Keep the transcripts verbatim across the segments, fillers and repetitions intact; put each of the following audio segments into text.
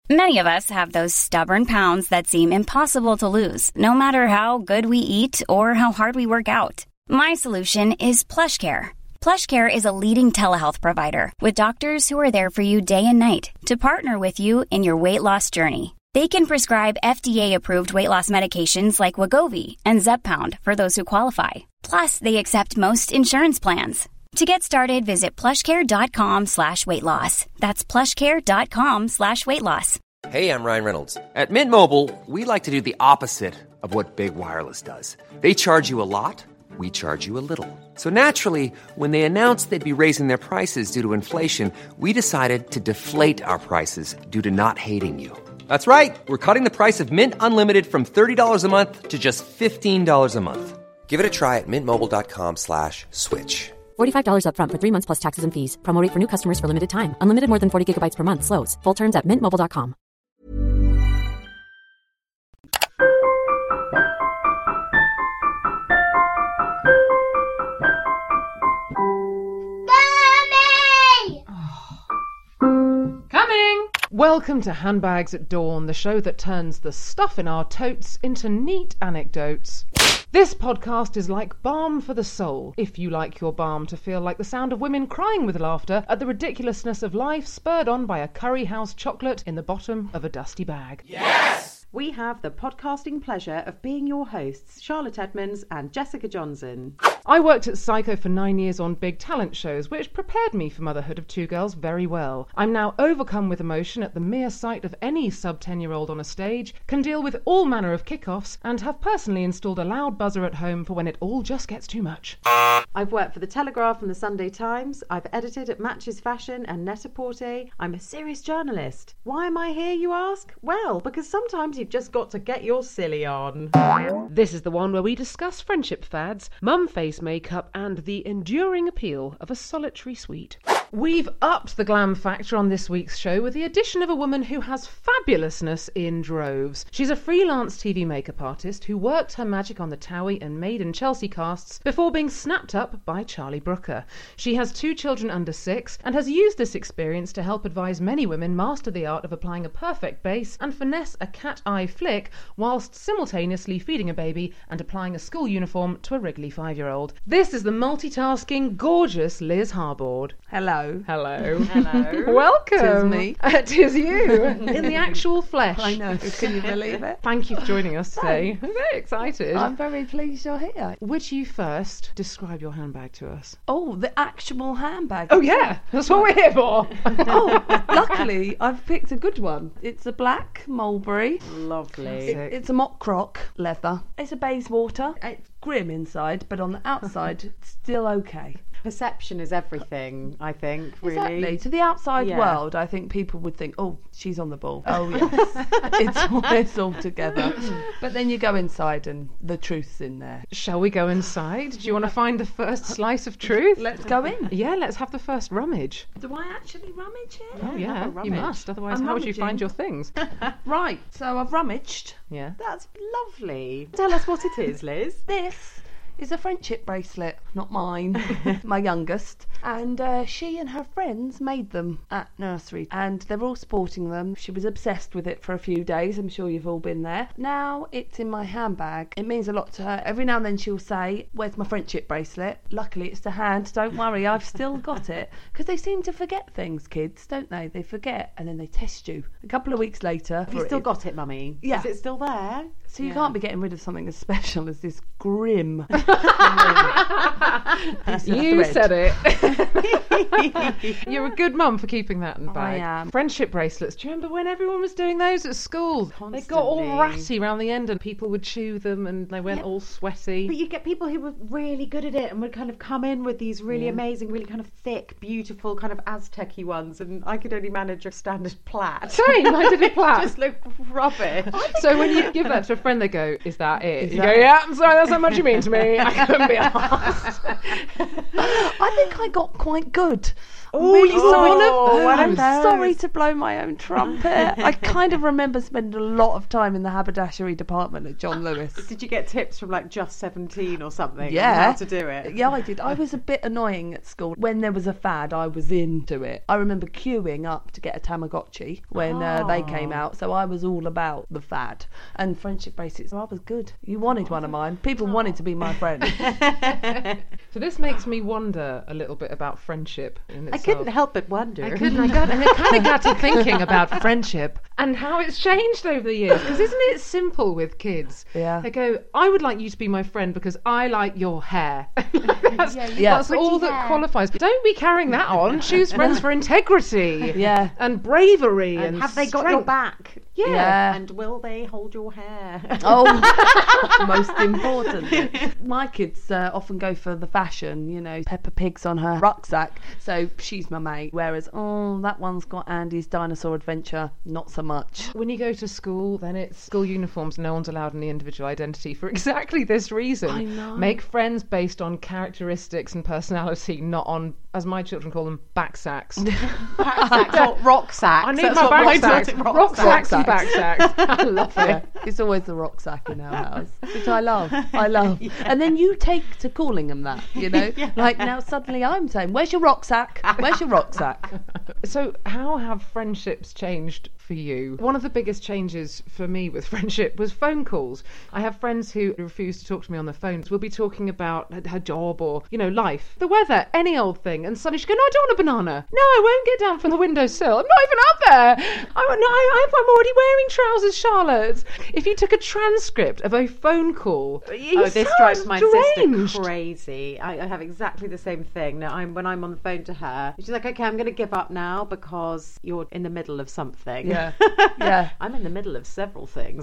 Many of us have those stubborn pounds that seem impossible to lose, no matter how good we eat or how hard we work out. My solution is PlushCare. PlushCare is a leading telehealth provider with doctors who are there for you day and night to partner with you in your weight loss journey. They can prescribe F D A-approved weight loss medications like Wegovy and Zepbound for those who qualify. Plus, they accept most insurance plans. To get started, visit plushcare.com slash weight loss. That's plushcare.com slash weight loss. Hey, I'm Ryan Reynolds. At Mint Mobile, we like to do the opposite of what Big Wireless does. They charge you a lot, we charge you a little. So naturally, when they announced they'd be raising their prices due to inflation, we decided to deflate our prices due to not hating you. That's right. We're cutting the price of Mint Unlimited from thirty dollars a month to just fifteen dollars a month. Give it a try at mintmobile.com slash switch. forty-five dollars up front for three months plus taxes and fees. Promo rate for new customers for limited time. Unlimited more than forty gigabytes per month. Slows full terms at mint mobile dot com. Coming! Welcome to Handbags at Dawn, the show that turns the stuff in our totes into neat anecdotes. This podcast is like balm for the soul, if you like your balm to feel like the sound of women crying with laughter at the ridiculousness of life, spurred on by a curry house chocolate in the bottom of a dusty bag. Yes! We have the podcasting pleasure of being your hosts, Charlotte Edmonds and Jessica Johnson. I worked at Psycho for nine years on big talent shows, which prepared me for motherhood of two girls very well. I'm now overcome with emotion at the mere sight of any sub-ten-year-old on a stage, can deal with all manner of kick-offs, and have personally installed a loud buzzer at home for when it all just gets too much. I've worked for The Telegraph and The Sunday Times. I've edited at Matches Fashion and Net-a-Porter. I'm a serious journalist. Why am I here, you ask? Well, because sometimes you've just got to get your silly on. This is the one where we discuss friendship fads, mum face makeup, and the enduring appeal of a solitary suite. We've upped the glam factor on this week's show with the addition of a woman who has fabulousness in droves. She's a freelance T V makeup artist who worked her magic on the Towie and Maid in Chelsea casts before being snapped up by Charlie Brooker. She has two children under six and has used this experience to help advise many women master the art of applying a perfect base and finesse a cat-eye flick whilst simultaneously feeding a baby and applying a school uniform to a wriggly five-year-old. This is the multitasking, gorgeous Liz Harbord. Hello. Hello. Hello. Welcome. Tis me. Uh, tis you. In the actual flesh. I know. Can you believe it? Thank you for joining us today. I'm very excited. I'm very pleased you're here. Would you first describe your handbag to us? Oh, the actual handbag. Oh, yeah. That's what we're here for. Oh, luckily, I've picked a good one. It's a black mulberry. Lovely. It, it's a mock croc leather. It's a Bayswater. It's grim inside, but on the outside, it's still okay. Perception is everything, I think, really. Exactly. To the outside Yeah. world, I think people would think, oh, she's on the ball. Oh, yes. it's, all, it's all together. But then you go inside and the truth's in there. Shall we go inside? Do you want to find the first slice of truth? Let's go in. Yeah, let's have the first rummage. Do I actually rummage here? Oh, yeah, have a you rummage. must. Otherwise, I'm how would you find rummaging. your things? Right, so I've rummaged. Yeah. That's lovely. Tell us what it is, Liz. This is a friendship bracelet, not mine, my youngest. And uh, she and her friends made them at nursery, and they're all sporting them. She was obsessed with it for a few days. I'm sure you've all been there. Now it's in my handbag. It means a lot to her. Every now and then she'll say, where's my friendship bracelet? Luckily it's to hand. Don't worry, I've still got it. Because they seem to forget things, kids, don't they? They forget and then they test you. A couple of weeks later... Have you still got it, Mummy? Yeah. Is it still there? So you Yeah. can't be getting rid of something as special as this grim... You thread. said it. You're a good mum for keeping that in the bag. I am. Friendship bracelets. Do you remember when everyone was doing those at school? They got all Constantly. ratty around the end and people would chew them and they went Yeah. all sweaty. But you get people who were really good at it and would kind of come in with these really amazing, really kind of thick, beautiful, kind of Aztec-y ones, and I could only manage a standard plait. Same, I did a plait. Just look rubbish. So when you give that to a friend, they go, "Is that it?" Is you that go, it? "Yeah, I'm sorry, that's how much you mean to me. I couldn't be asked." I think I got quite good Oh, really you saw one of sorry. those. I'm sorry to blow my own trumpet. I kind of remember spending a lot of time in the haberdashery department at John Lewis. Did you get tips from like Just seventeen or something? Yeah. On how to do it? Yeah, I did. I was a bit annoying at school. When there was a fad, I was into it. I remember queuing up to get a Tamagotchi when uh, they came out, so I was all about the fad. And friendship bracelets, I was good. You wanted one of mine. People wanted to be my friend. So this makes me wonder a little bit about friendship in I itself. couldn't help but wonder. I couldn't. I, got, and I kind of got to thinking about friendship and how it's changed over the years. Because isn't it simple with kids? Yeah. They go, I would like you to be my friend because I like your hair. that's Yeah. that's all that qualifies. Don't be carrying that on. Choose friends for integrity. Yeah. And bravery. And, And have they got strength. your back? Yeah. Yeah. And will they hold your hair? Oh, most important. My kids uh, often go for the fashion, you know, Peppa Pig's on her rucksack, so she's my mate. Whereas, oh, that one's got Andy's dinosaur adventure, not so much. When you go to school, then it's school uniforms. No one's allowed any individual identity for exactly this reason. I know. Make friends based on characteristics and personality, not on, as my children call them, backsacks. Sacks or rock sacks. I need That's my what mine backsacks. does, rock Rock sacks. sacks and backsacks. I love Yeah, it. it's always the rucksack in our house, which I love. I love. And then you take to calling them that, you know? Like now suddenly I'm saying, where's your rucksack? Where's your rucksack? So, how have friendships changed for you? One of the biggest changes for me with friendship was phone calls. I have friends who refuse to talk to me on the phones. We'll be talking about her- her job or, you know, life, the weather, any old thing. And suddenly she go, no, I don't want a banana. No, I won't get down from the windowsill. I'm not even up there. I, no, I, I'm already wearing trousers, Charlotte. If you took a transcript of a phone call, you Oh, this sound drives my deranged. sister crazy. I, I have exactly the same thing. Now, I'm when I'm on the phone to her, she's like, "Okay, I'm going to give up now because you're in the middle of something." Yeah, yeah. I'm in the middle of several things.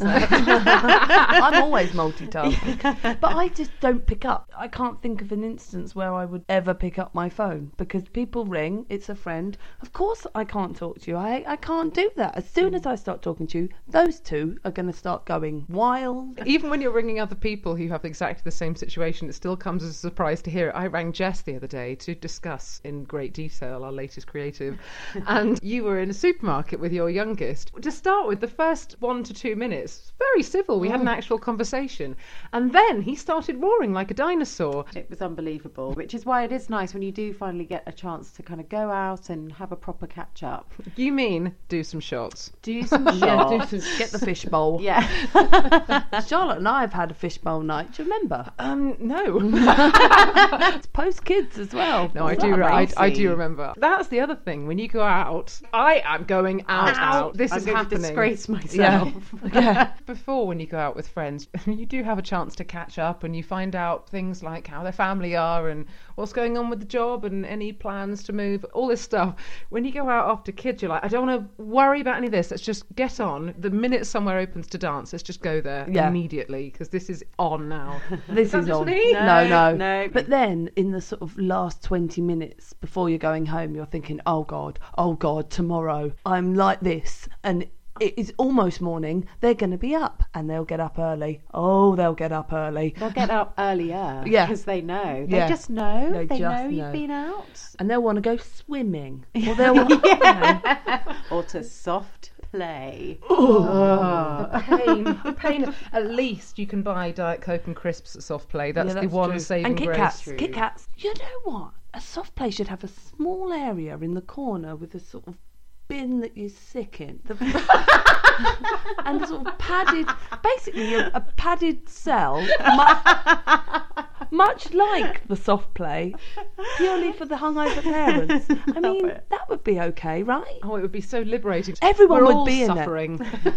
I'm always multitasking, but I just don't pick up. I can't think of an instance where I would ever pick up my phone because people ring, it's a friend. Of course I can't talk to you. I, I can't do that. As soon as I start talking to you, those two are going to start going wild. Even when you're ringing other people who have exactly the same situation, it still comes as a surprise to hear it. I rang Jess the other day to discuss in great detail our latest creative, and you were in a supermarket with your youngest. To start with, the first one to two minutes, very civil. We had an actual conversation, and then he started roaring like a dinosaur. It was unbelievable, which is why it is nice when you do finally get a chance to kind of go out and have a proper catch up. You mean do some shots? Do some Yeah, shots. do some, get the fishbowl. Yeah. Charlotte and I have had a fishbowl night. Do you remember? Um, no. It's post kids as well. No, I Is do. that Re- I, I racy? do remember. That's the other thing. When you go out, I am going out. Out. This I'm is going happening. to disgrace myself. Yeah. Yeah. Before, when you go out with friends, you do have a chance to catch up and you find out things like how their family are and what's going on with the job and any plans to move, all this stuff. When you go out after kids, you're like, I don't want to worry about any of this. Let's just get on. The minute somewhere opens to dance, let's just go there Yeah. immediately because this is on now. This that is just on. me? No, no, No. But then, in the sort of last twenty minutes before you're going home, you're thinking, "Oh God, oh God, tomorrow I'm like this," and it is almost morning. They're going to be up, and they'll get up early. Oh, they'll get up early, They'll get up earlier Yeah. because they know. Yeah. They just know. They They, just know you've know. been out. and they'll want to go swimming, or they'll want, you know, Or to soft play. The pain, the pain. At least you can buy Diet Coke and crisps at Soft Play. That's, Yeah, the one true. saving And Kit grace. Kats, Kit Kats. You know what? A soft play should have a small area in the corner with a sort of bin that you sick in, the, and a sort of padded, basically a, a padded cell, mu- much like the soft play, purely for the hungover parents. I mean, it. that would be okay, right? Oh, it would be so liberating. Everyone We're would all be in it. suffering.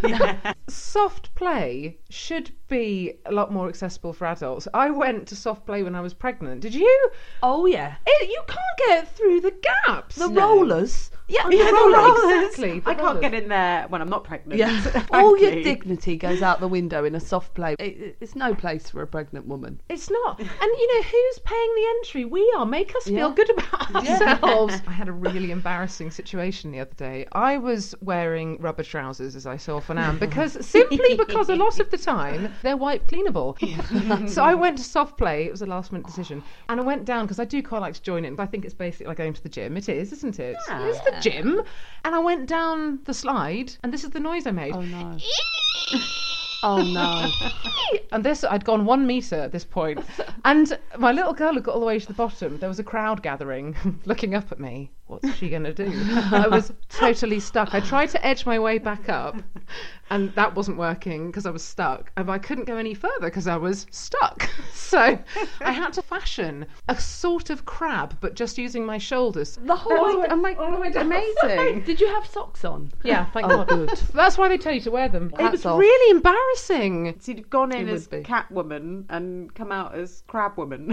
Soft play should be a lot more accessible for adults. I went to soft play when I was pregnant. Did you? Oh yeah, It, you can't get through the gaps. the rollers. Yeah, Oh, the the rollers. rollers. Exactly. the I can't rollers. get in there when I'm not pregnant. Yeah, Thank all your you. dignity goes out the window in a soft play. It, it's no place for a pregnant woman. It's not. And you know, who's paying the entry? We are. Make us feel Yeah. good about ourselves. I had a really embarrassing situation the other day. I was wearing rubber trousers, as I so often am, because simply because a lot of the time they're wipe cleanable. So I went to soft play. It was a last minute decision, and I went down because I do quite like to join in. I think it's basically like going to the gym. It is, isn't it? Yeah. It's the gym. And I went down the slide, and this is the noise I made. Oh no. Oh no. And this, I'd gone one metre at this point. And my little girl had got all the way to the bottom. There was a crowd gathering, looking up at me. What's she going to do? I was totally stuck. I tried to edge my way back up, and that wasn't working because I was stuck. And I couldn't go any further because I was stuck. So I had to fashion a sort of crab, but just using my shoulders. The whole way, I'm like, all the way down. amazing. Did you have socks on? Yeah, thank Oh, God. good. That's why they tell you to wear them. It Hats was off. really embarrassing. So you'd gone in It would as be. Catwoman and come out as Crabwoman.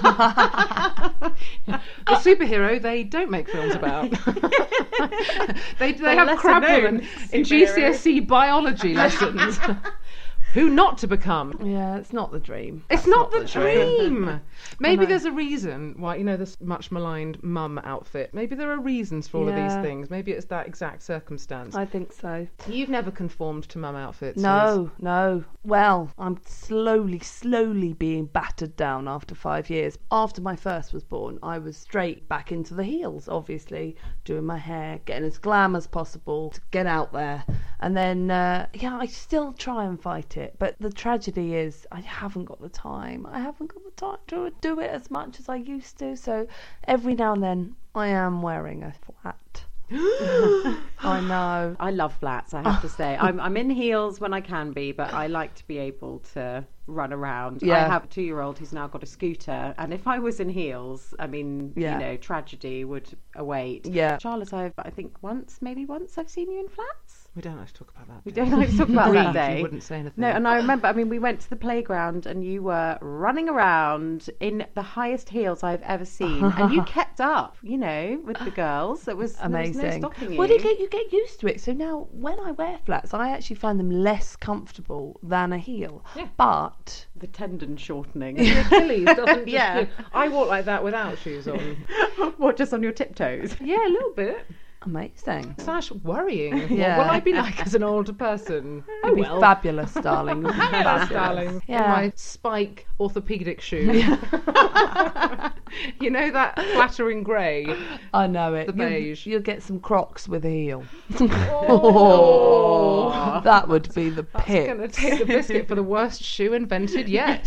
The superhero they don't make films about. they they have lesser crab known women in G C S E biology lessons. Who not to become. Yeah, it's not the dream. It's That's not, the, dream. Maybe know. there's a reason why, you know, this much maligned mum outfit. Maybe there are reasons for all of Yeah. these things. Maybe it's that exact circumstance. I think so. You've never conformed to mum outfits. Liz. No, no. Well, I'm slowly, slowly being battered down after five years. After my first was born, I was straight back into the heels, obviously, doing my hair, getting as glam as possible to get out there. And then, uh, yeah, I still try and fight it. But the tragedy is I haven't got the time. I haven't got the time to do it as much as I used to. So every now and then I am wearing a flat. I know. I love flats, I have to say. I'm, I'm in heels when I can be, but I like to be able to run around. I Yeah. have a two-year-old who's now got a scooter, and if I was in heels, I mean, Yeah. you know, tragedy would await. Yeah. Charlotte, I've, I think once, maybe once, I've seen you in flats. We don't like to talk about that. We don't like to talk about that Breathe, day. You wouldn't say anything. No, and I remember, I mean, we went to the playground and you were running around in the highest heels I've ever seen. And you kept up, you know, with the girls. It was Amazing. There was no stopping you. Well, you get, you get used to it. So now when I wear flats, I actually find them less comfortable than a heel. Yeah. But The tendon shortening. Your Achilles doesn't just, Yeah. I walk like that without shoes on. What, just on your tiptoes? Yeah, a little bit. amazing. Slash worrying. Yeah. What will I be like as an older person? Oh You'd be well. fabulous, darling. You'd be Fabulous, fabulous. darling. Yeah. In my spike orthopaedic shoe. You know that flattering grey? I know it. The You'll- beige. You'll get some Crocs with a heel. Oh. That would be the That's pit. going to take the biscuit for the worst shoe invented yet.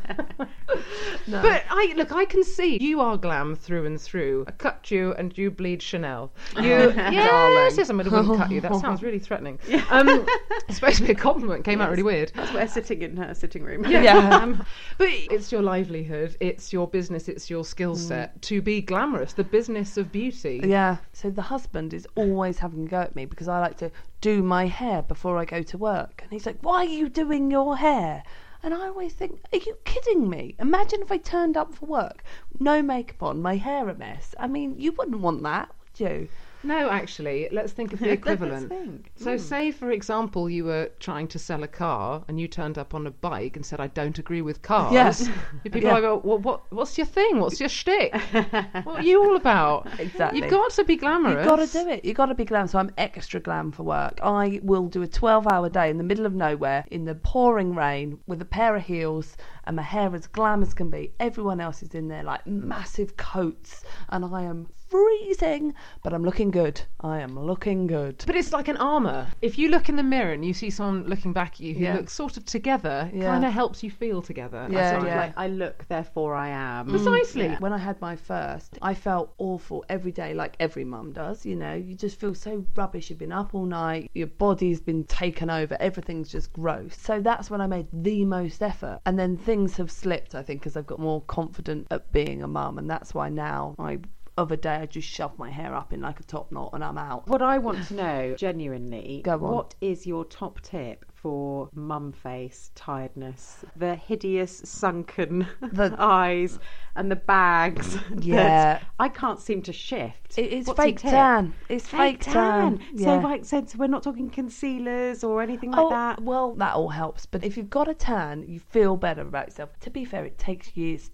No. But I look, I can see you are glam through and through. I cut you and you bleed Chanel. You, yes, yes, I'm going to cut you. That sounds really threatening. Um, it's supposed to be a compliment. Came out really weird. That's where sitting in her sitting room. Yeah. Um, but it's your livelihood, it's your business, it's your skill set to be glamorous, the business of beauty. Yeah. So the husband is always having a go at me because I like to do my hair before I go to work. And he's like, why are you doing your hair? And I always think, are you kidding me? Imagine if I turned up for work, no makeup on, my hair a mess. I mean, you wouldn't want that, would you? No, actually, let's think of the equivalent. think. So, say, for example, you were trying to sell a car and you turned up on a bike and said, I don't agree with cars. Yes. People Yeah. are like, well, what, what's your thing? What's your shtick? What are you all about? Exactly. You've got to be glamorous. You've got to do it. You've got to be glam. So I'm extra glam for work. I will do a twelve-hour day in the middle of nowhere in the pouring rain with a pair of heels and my hair as glam as can be. Everyone else is in there like massive coats and I am freezing, but I'm looking good. I am looking good. But it's like an armour. If you look in the mirror and you see someone looking back at you who Yeah. looks sort of together, it Yeah. kind of helps you feel together. Yeah, Sort of yeah. like, I look, therefore I am. Precisely. When I had my first, I felt awful every day, like every mum does. You know, you just feel so rubbish. You've been up all night, your body's been taken over, everything's just gross. So that's when I made the most effort. And then things have slipped, I think, as I've got more confident at being a mum. And that's why now I. Other day I just shove my hair up in like a top knot and I'm out. What I want to know, genuinely, Go on. what is your top tip for mum face tiredness? The hideous sunken The- eyes and the bags. that Yeah. I can't seem to shift. It- it's What's your fake tip? tan. It's fake, Fake tan. tan. Yeah. So, like, so we're not talking concealers or anything like Oh, that. well, that all helps. But if you've got a tan, you feel better about yourself. To be fair, it takes years to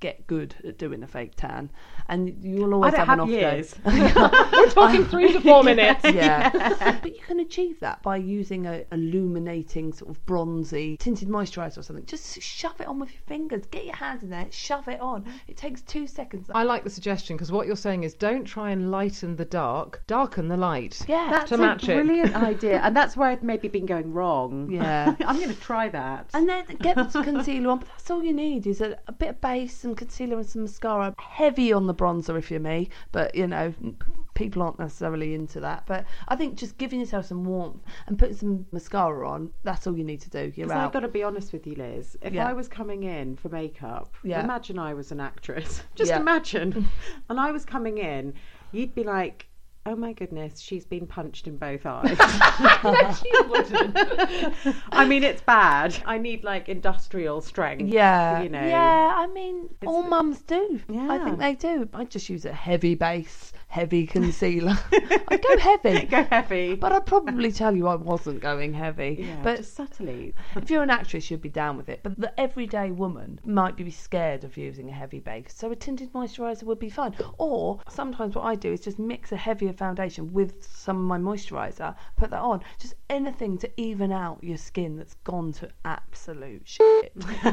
get good at doing a fake tan, and you'll always I don't have, have an off years. day. We're talking three to four minutes. Yeah. But you can achieve that by using a illuminating sort of bronzy tinted moisturiser or something. Just shove it on with your fingers. Get your hands in there, shove it on. It takes two seconds. I like the suggestion because what you're saying is don't try and lighten the dark, darken the light. Yeah. That's to a match it. brilliant idea, and that's where I'd maybe been going wrong. Yeah. I'm going to try that. And then get the concealer on, but that's all you need is a, a bit of base, some concealer and some mascara. Heavy on the bronzer if you're me, but you know, people aren't necessarily into that. But I think just giving yourself some warmth and putting some mascara on, that's all you need to do. You're Because out. I've got to be honest with you, Liz. If Yeah. I was coming in for makeup, Yeah. imagine I was an actress. Just Yeah. imagine. And I was coming in, you'd be like, oh my goodness, she's been punched in both eyes. You wouldn't. I mean, it's bad. I need like industrial strength. Yeah, You know. yeah. I mean, all mums do. I Yeah. think they do. I just use a heavy base, heavy concealer. I go heavy, Go heavy. but I'd probably tell you I wasn't going heavy. Yeah, but just subtly. if you're an actress, you'd be down with it. But the everyday woman might be scared of using a heavy base, so a tinted moisturiser would be fine. Or sometimes what I do is just mix a heavier foundation with some of my moisturiser, put that on. Just anything to even out your skin that's gone to absolute shit.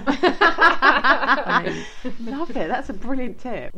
I mean, Love it. That's a brilliant tip.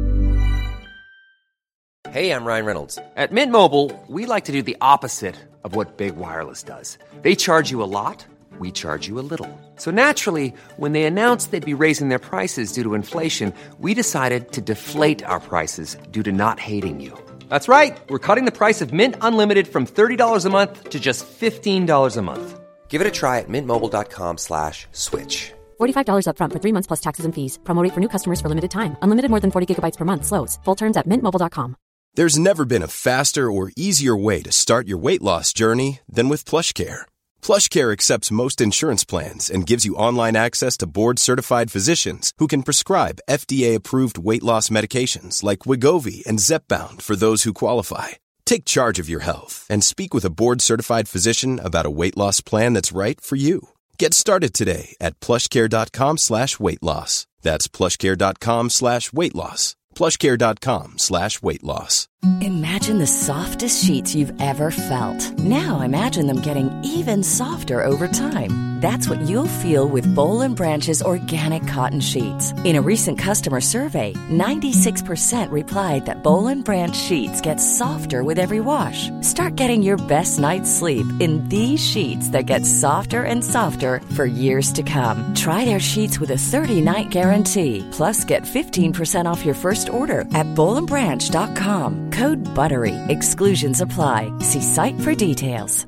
Hey, I'm Ryan Reynolds. At Mint Mobile, we like to do the opposite of what Big Wireless does. They charge you a lot, we charge you a little. So naturally, when they announced they'd be raising their prices due to inflation, we decided to deflate our prices due to not hating you. That's right. We're cutting the price of Mint Unlimited from thirty dollars a month to just fifteen dollars a month. Give it a try at mintmobile.com slash switch. forty-five dollars up front for three months plus taxes and fees. Promo rate for new customers for limited time. Unlimited more than forty gigabytes per month slows. Full terms at mint mobile dot com. There's never been a faster or easier way to start your weight loss journey than with PlushCare. PlushCare accepts most insurance plans and gives you online access to board-certified physicians who can prescribe F D A-approved weight loss medications like Wegovy and Zepbound for those who qualify. Take charge of your health and speak with a board-certified physician about a weight loss plan that's right for you. Get started today at plushcare.com slash weight loss. That's plushcare.com slash weight loss. plushcare.com slash weight loss. Imagine the softest sheets you've ever felt. Now imagine them getting even softer over time. That's what you'll feel with Boll and Branch's organic cotton sheets. In a recent customer survey, ninety-six percent replied that Boll and Branch sheets get softer with every wash. Start getting your best night's sleep in these sheets that get softer and softer for years to come. Try their sheets with a thirty-night guarantee. Plus, get fifteen percent off your first order at boll and branch dot com. Code BUTTERY. Exclusions apply. See site for details.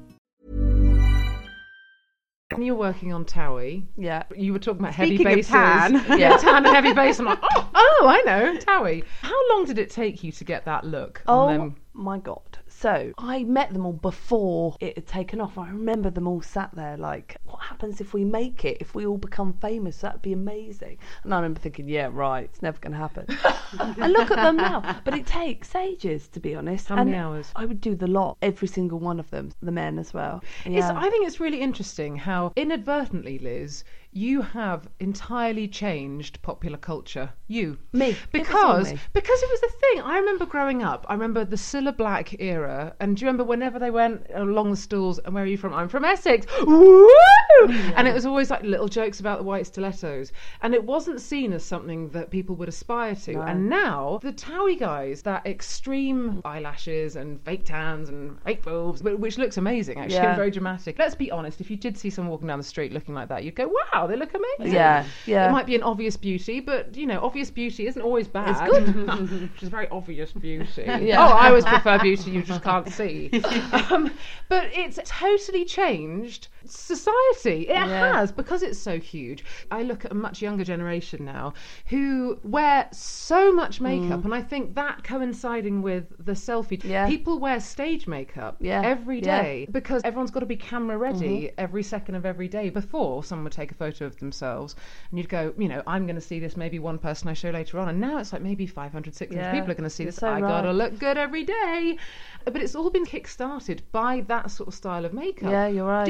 When you're working on Towie, yeah. you were talking about Speaking heavy of bases. tan. Yeah, tan and heavy base. I'm like, oh, oh, I know, Towie. How long did it take you to get that look Oh on them? my God. So I met them all before it had taken off. I remember them all sat there like, what happens if we make it? If we all become famous, that'd be amazing. And I remember thinking, yeah, right, it's never going to happen. And look at them now. But it takes ages, to be honest. How many And hours? I would do the lot, every single one of them, the men as well. It's, Yeah. I think it's really interesting how inadvertently, Liz, you have entirely changed popular culture. You. Me. It was Because all me. because it was the thing. I remember growing up, I remember the Cilla Black era, and do you remember whenever they went along the stools, and where are you from? I'm from Essex. Woo! And it was always like little jokes about the white stilettos. And it wasn't seen as something that people would aspire to. No. And now, the Towie guys, that extreme eyelashes and fake tans and fake boobs, wh- which looks amazing actually, Yeah. and very dramatic. Let's be honest, if you did see someone walking down the street looking like that, you'd go, wow, they look amazing. Yeah, yeah. It might be an obvious beauty, but, you know, obvious beauty isn't always bad. It's good. Which is very obvious beauty. Yeah. Oh, I always prefer beauty you just can't see. um, but it's totally changed society. It Yeah. has, because it's so huge. I look at a much younger generation now who wear so much makeup, and I think that coinciding with the selfie, Yeah. people wear stage makeup Yeah. every Yeah. day because everyone's got to be camera ready every second of every day. Before, someone would take a photo of themselves and you'd go, you know, I'm going to see this, maybe one person I show later on, and now it's like maybe five hundred, six hundred Yeah. people are going to see You're this. so I gotta right. look good every day. But it's all been kick-started by that sort of style of makeup. Yeah, you're right. Did you design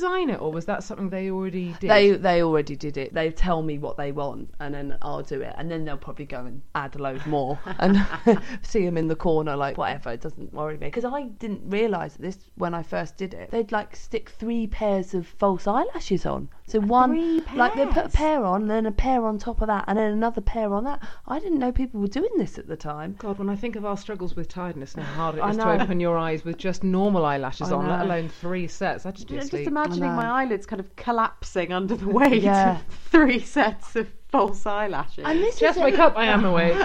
design it, or was that something they already did? They they already did it. They tell me what they want, and then I'll do it, and then they'll probably go and add a load more, and see them in the corner like whatever. It doesn't worry me, because I didn't realise this when I first did it. They'd like stick three pairs of false eyelashes on. So one, Three like they put a pairs? pair on, and then a pair on top of that, and then another pair on that. I didn't know people were doing this at the time. God, when I think of our struggles with tiredness and how hard it I is to know. open your eyes with just normal eyelashes I on, let know. alone three sets, I'd just be I'm asleep. just imagining I know. my eyelids kind of collapsing under the weight Yeah. of three sets of false eyelashes. And this Just is wake it. up, I am awake.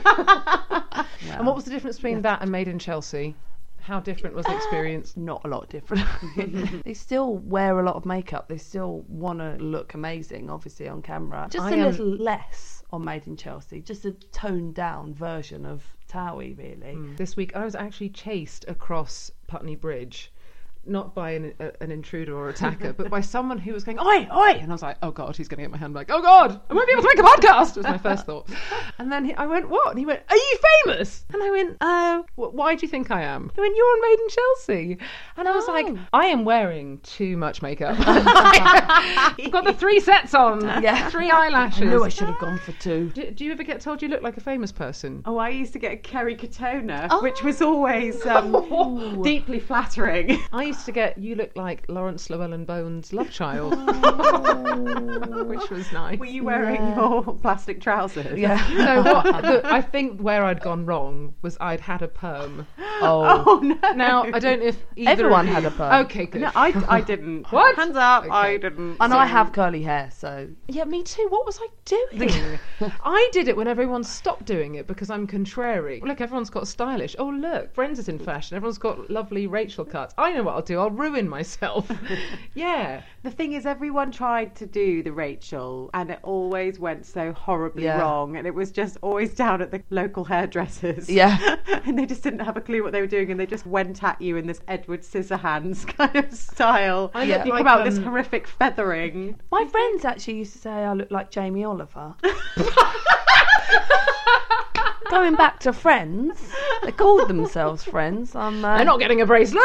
And what was the difference between that and Made in Chelsea? How different was the experience? Not a lot different. They still wear a lot of makeup. They still want to look amazing, obviously, on camera. Just I a am- little less on Made in Chelsea. Just a toned down version of Towie, really. This week I was actually chased across Putney Bridge, not by an, a, an intruder or attacker, but by someone who was going, oi, oi! And I was like, oh God, he's going to get my handbag. Oh God, I won't be able to make a podcast, was my first thought. And then he, I went, what? And he went, are you famous? And I went, uh, wh- why do you think I am? He went, you're on Made in Chelsea. And I was like, I am wearing too much makeup. I've got the three sets on, Yeah. three eyelashes. I knew I should have gone for two. Do, do you ever get told you look like a famous person? Oh, I used to get a Kerry Katona, which was always um, deeply flattering. I used to get, you look like Lawrence Llewellyn Bones' love child, which was nice. Were you wearing your plastic trousers? Yeah. No, what, the, I think where I'd gone wrong was I'd had a perm. Oh. Oh, no. Now, I don't know if either Everyone of had you- a perm. Okay, good. No, I, I didn't. What? Hands up, Okay. I didn't. And I have curly hair, so... Yeah, me too. What was I doing? I did it when everyone stopped doing it because I'm contrary. Look, everyone's got stylish. Oh, look, Friends is in fashion. Everyone's got lovely Rachel cuts. I know what I'll do. I'll ruin myself. Yeah. The thing is, everyone tried to do the Rachel, and it always went so horribly Yeah. wrong. And it was just always down at the local hairdressers. Yeah. And they just didn't have a clue what they were doing, and they just went at you in this Edward Scissorhands kind of style. I You look come like, out with this um, horrific feathering. My friends actually used to say I look like Jamie Oliver. Going back to Friends, they called themselves Friends. I'm, uh, They're not getting a bracelet.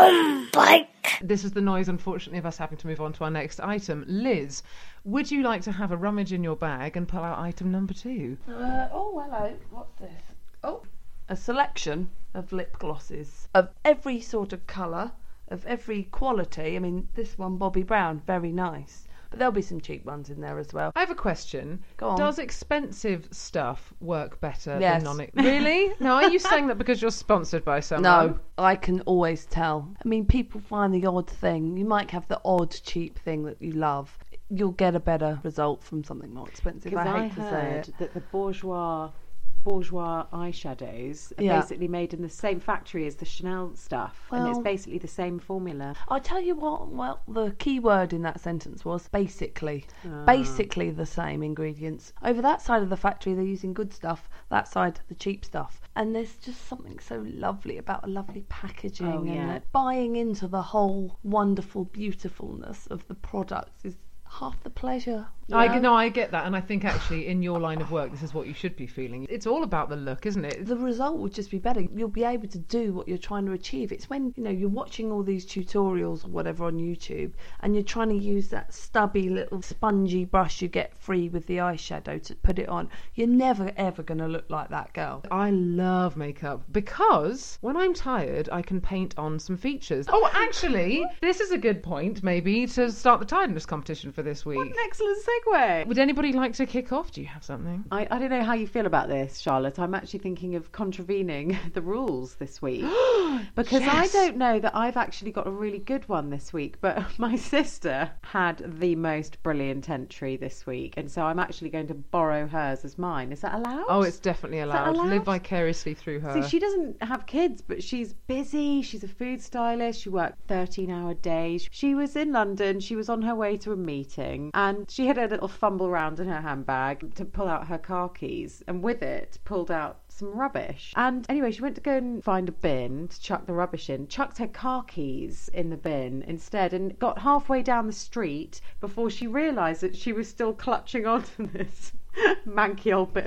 This is the noise, unfortunately, of us having to move on to our next item. Liz, would you like to have a rummage in your bag and pull out item number two? Uh, oh, hello. What's this? Oh, a selection of lip glosses of every sort of colour, of every quality. I mean, this one, Bobbi Brown, very nice. But there'll be some cheap ones in there as well. I have a question. Go on. Does expensive stuff work better Yes. than non? Really? No, are you saying that because you're sponsored by someone? No, I can always tell. I mean, people find the odd thing. You might have the odd cheap thing that you love. You'll get a better result from something more expensive. Because I I, hate to say heard it. that the bourgeois bourgeois eyeshadows are Yeah. basically made in the same factory as the Chanel stuff, and it's Well- basically the same formula. I tell you what, well, the key word in that sentence was basically. Ah. Basically the same ingredients. Over that side of the factory, they're using good stuff, that side, the cheap stuff. And there's just something so lovely about a lovely packaging Oh, and yeah. uh, buying into the whole wonderful beautifulness of the products is half the pleasure. you I know? no, I get that, and I think actually in your line of work, this is what you should be feeling. It's all about the look, isn't it? The result would just be better. You'll be able to do what you're trying to achieve. It's when, you know, you're watching all these tutorials or whatever on YouTube and you're trying to use that stubby little spongy brush you get free with the eyeshadow to put it on. You're never ever going to look like that girl. I love makeup because when I'm tired, I can paint on some features. Oh, actually, this is a good point, maybe, to start the tiredness competition for this week. What an excellent segue. Would anybody like to kick off? Do you have something? I, I don't know how you feel about this, Charlotte. I'm actually thinking of contravening the rules this week. Because I Yes. don't know that I've actually got a really good one this week, but my sister had the most brilliant entry this week, and so I'm actually going to borrow hers as mine. Is that allowed? Oh, it's definitely that allowed. allowed? Live vicariously through her. So she doesn't have kids, but she's busy. She's a food stylist. She worked thirteen hour days. She was in London. She was on her way to a meeting and she had a little fumble around in her handbag to pull out her car keys, and with it pulled out some rubbish. And anyway, she went to go and find a bin to chuck the rubbish in, chucked her car keys in the bin instead, and got halfway down the street before she realised that she was still clutching onto this manky old bit of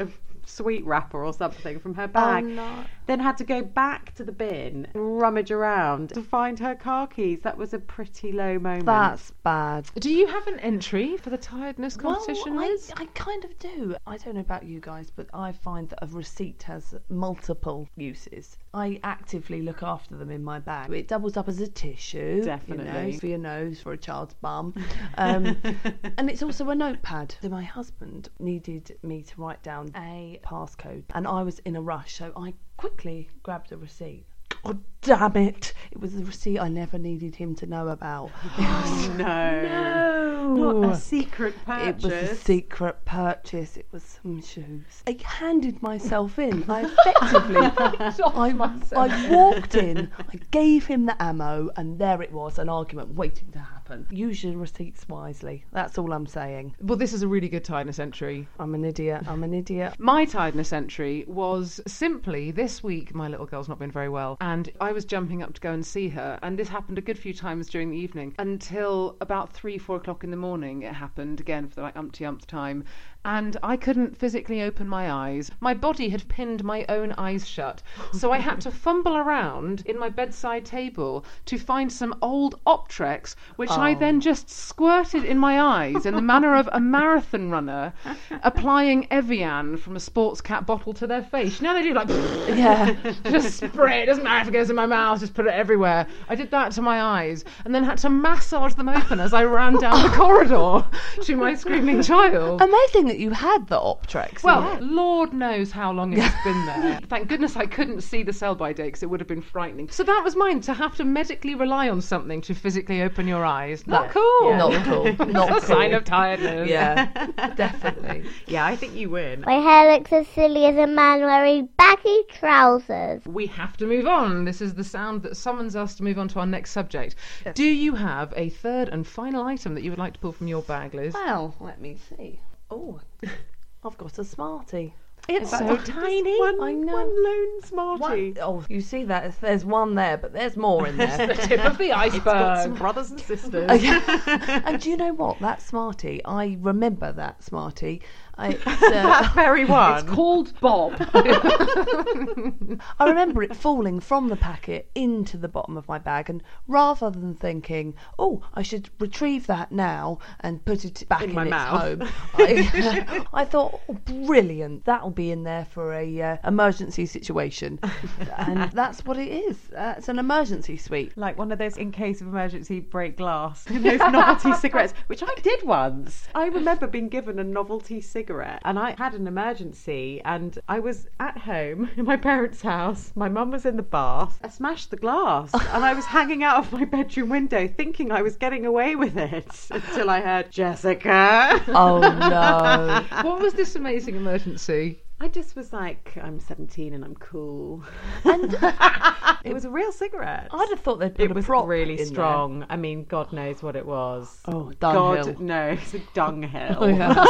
sweet wrapper or something from her bag. Oh, no. Then had to go back to the bin and rummage around to find her car keys. That was a pretty low moment. That's bad. Do you have an entry for the tiredness competition, well, I, Liz? I kind of do. I don't know about you guys, but I find that a receipt has multiple uses. I actively look after them in my bag. It doubles up as a tissue. Definitely. You know, for your nose, for a child's bum. Um, and it's also a notepad. So my husband needed me to write down a passcode, and I was in a rush, so I quickly grabbed a receipt. Oh, damn it. It was the receipt I never needed him to know about. Oh, no. No. Not a secret purchase. It was a secret purchase. It was some shoes. I handed myself in. I effectively, I, I walked in, I gave him the ammo, and there it was, an argument waiting to happen. Use your receipts wisely. That's all I'm saying. Well, this is a really good tiredness entry. I'm an idiot. I'm an idiot. My tiredness entry was simply this week, my little girl's not been very well, and I was jumping up to go and see her, and this happened a good few times during the evening until about three, four o'clock in the morning. It happened again for the like umpty umpth time, and I couldn't physically open my eyes. My body had pinned my own eyes shut, so I had to fumble around in my bedside table to find some old Optrex, which Oh. I then just squirted in my eyes in the manner of a marathon runner applying Evian from a sports cat bottle to their face. You know they do, like, Yeah. just spray it, doesn't matter if it goes in my mouth, just put it everywhere. I did that to my eyes and then had to massage them open as I ran down the corridor to my screaming child. Amazing that you had the Optrex. Well, Lord knows how long it's been there. Thank goodness I couldn't see the sell-by date because it would have been frightening. So that was mine, to have to medically rely on something to physically open your eyes. Not Yeah. cool. Yeah. Not cool. Not That's a cool. sign of tiredness. Yeah, definitely. Yeah, I think you win. My hair looks as silly as a man wearing baggy trousers. We have to move on. This is the sound that summons us to move on to our next subject. Do you have a third and final item that you would like to pull from your bag, Liz? Well, let me see. Oh, I've got a Smartie. It's So tiny. One, I know. one lone Smartie. One, oh, you see that? There's one there, but there's more in there. the tip of the It's got some iceberg. brothers and sisters. Oh, yeah. And do you know what? That Smartie, I remember that Smartie. I, it's, uh, That very one. It's called Bob. I remember it falling from the packet into the bottom of my bag, and rather than thinking, oh, I should retrieve that now and put it back In in, my its mouth. home, I, I thought, oh, brilliant, that'll be in there for a uh, emergency situation. And that's what it is. Uh, it's an emergency suite. Like one of those in case of emergency break glass, those novelty cigarettes, which I did once. I remember being given a novelty cigarette and I had an emergency and I was at home in my parents' house. My mum was in the bath. I smashed the glass and I was hanging out of my bedroom window thinking I was getting away with it until I heard, Jessica. Oh, no. What was this amazing emergency? I just was like, I'm seventeen and I'm cool. And It was a real cigarette. I'd have thought they'd put It a was prop really in strong. I mean, God knows what it was. There. Oh, dunghill. God, no, it's a dunghill. Oh, yeah.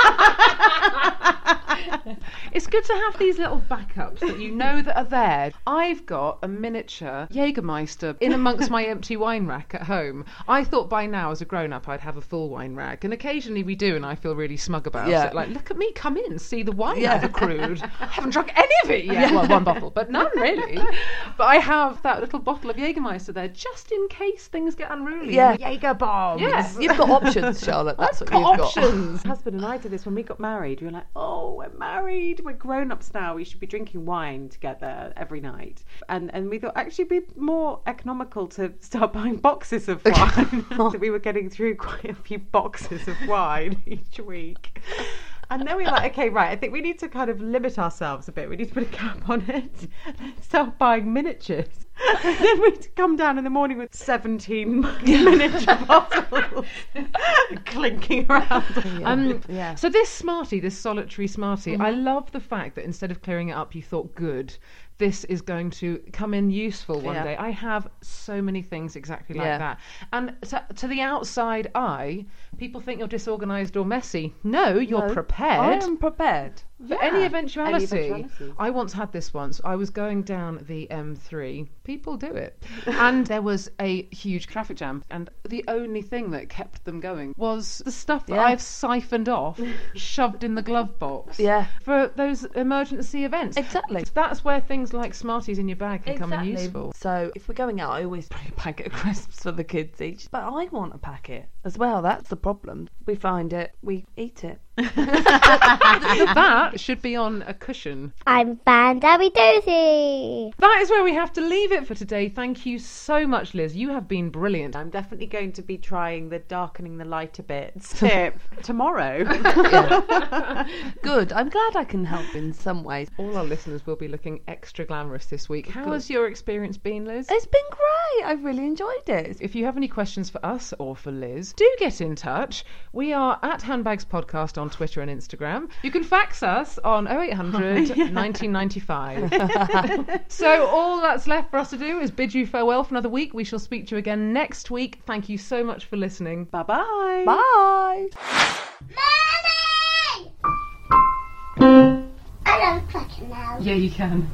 It's good to have these little backups that you know that are there. I've got a miniature Jägermeister in amongst my empty wine rack at home. I thought by now as a grown-up I'd have a full wine rack, and occasionally we do and I feel really smug about Yeah. it. Like, look at me, come in, see the wine Yeah. I've accrued. I haven't drunk any of it yet. Well, one bottle, but none really. But I have that little bottle of Jägermeister there just in case things get unruly. Yeah. Jaeger bombs. Yes. You've got options, Charlotte. That's what Got you've got. options. My husband and I did this when we got married. We were like, oh, we're married. We're grown-ups now. We should be drinking wine together every night. And and we thought actually it'd be more economical to start buying boxes of wine. So we were getting through quite a few boxes of wine each week. And then we were like, okay, right, I think we need to kind of limit ourselves a bit. We need to put a cap on it and start buying miniatures. Then we'd come down in the morning with seventeen miniature bottles clinking around. Um, Yeah. So this Smartie, this solitary Smartie, I love the fact that instead of clearing it up, you thought, good, this is going to come in useful one Yeah. day. I have so many things exactly like Yeah. that. And to, to the outside eye, people think you're disorganised or messy. No, you're No, prepared. I am prepared. For Yeah, any eventuality. any eventuality. I once had this once. I was going down the M three. People do it. And there was a huge traffic jam. And the only thing that kept them going was the stuff that Yeah. I've siphoned off, shoved in the glove box. Yeah. For those emergency events. Exactly. That's where things like Smarties in your bag can come in useful. So if we're going out, I always bring a packet of crisps for the kids each. But I want a packet as well. That's the problem. We find it, we eat it. That should be on a cushion. I'm Bandabby Dozy. That is where we have to leave it for today. Thank you so much, Liz. You have been brilliant. I'm definitely going to be trying the darkening the lighter bits tip tomorrow. Good. I'm glad I can help in some ways. All our listeners will be looking extra glamorous this week. How has your experience been, Liz? It's been great. I've really enjoyed it. If you have any questions for us or for Liz, do get in touch. We are at Handbags Podcast on Twitter and Instagram. You can fax us on oh eight hundred nineteen ninety-five. So all that's left for us to do is bid you farewell for another week. We shall speak to you again next week. Thank you so much for listening. Bye-bye. Bye. Mommy! I love clucking now. Yeah, you can.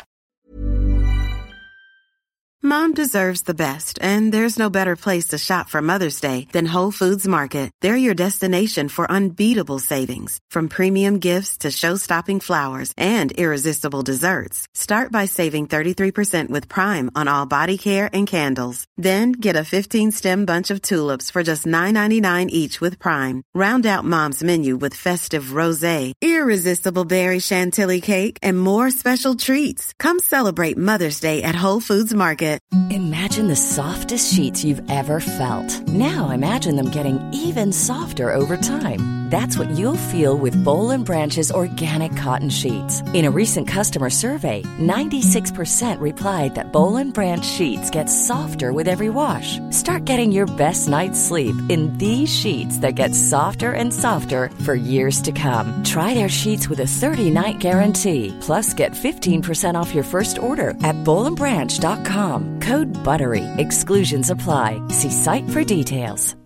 Mom deserves the best, and there's no better place to shop for Mother's Day than Whole Foods Market. They're your destination for unbeatable savings, from premium gifts to show-stopping flowers and irresistible desserts. Start by saving thirty-three percent with Prime on all body care and candles. Then get a fifteen-stem bunch of tulips for just nine ninety-nine each with Prime. Round out Mom's menu with festive rosé, irresistible berry chantilly cake, and more special treats. Come celebrate Mother's Day at Whole Foods Market. Imagine the softest sheets you've ever felt. Now imagine them getting even softer over time. That's what you'll feel with Boll and Branch's organic cotton sheets. In a recent customer survey, ninety-six percent replied that Boll and Branch sheets get softer with every wash. Start getting your best night's sleep in these sheets that get softer and softer for years to come. Try their sheets with a thirty-night guarantee. Plus, get fifteen percent off your first order at boll and branch dot com. Code BUTTERY. Exclusions apply. See site for details.